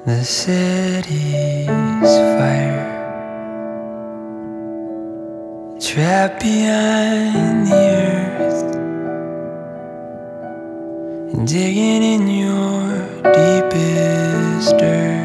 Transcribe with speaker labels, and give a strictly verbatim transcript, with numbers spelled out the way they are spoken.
Speaker 1: The city's fire, trapped behind the earth, digging in your deepest dirt.